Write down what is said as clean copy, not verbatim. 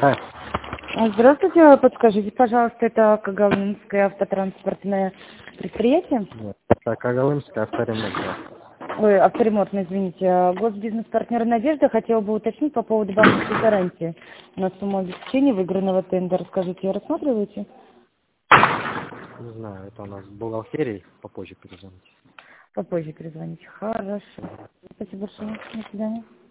Здравствуйте, подскажите, пожалуйста, это Когалымское автотранспортное предприятие? Нет, это Когалымская авторемонт. Ой, авторемонтный, извините. Госбизнес-партнер «Надежда» хотела бы уточнить по поводу банковской гарантии на сумму обеспечения выигранного тендера. Скажите, рассматриваете? Не знаю, это у нас в бухгалтерии, попозже перезвоните. Попозже перезвоните. Хорошо. Спасибо большое. До свидания.